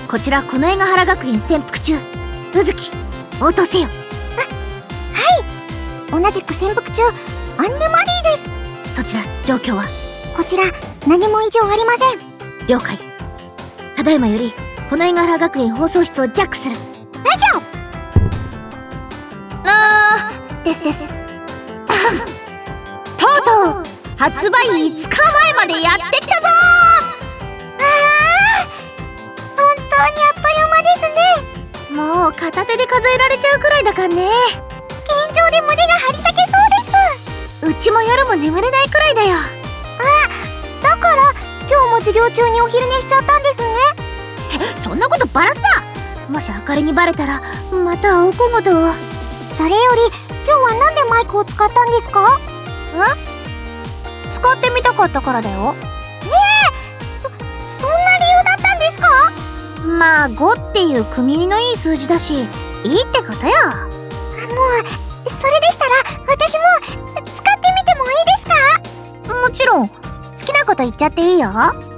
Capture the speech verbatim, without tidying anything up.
こちらこの江ヶ原学園潜伏中、うずき応答せよ。 あ、はい、同じく潜伏中、アンネマリーです。 そちら状況は？ こちら何も異常ありません。 了解。ただいまよりこの江ヶ原学園放送室をジャックする。 ラジオあーですですとうとう発売いつかまえまでやってきたぞー。 あー、本当にあっという間ですね。 もう片手で数えられちゃうくらいだかんね。 現状で胸が張り裂けそうです。 うちも夜も眠れないくらいだよ。 あ、だから今日も授業中にお昼寝しちゃったんですね。 ってそんなことバラすな。もしあかりにバレたらまたおこごとを。 それより今日はなんでマイクを使ったんですか？ん？ 使ってみたかったからだよ。 ええ、そ、そんな理由だったんですか？ まあごっていう組み入りのいい数字だし、いいってことよ。 あの、それでしたら私も使ってみてもいいですか？ もちろん、好きなこと言っちゃっていいよ。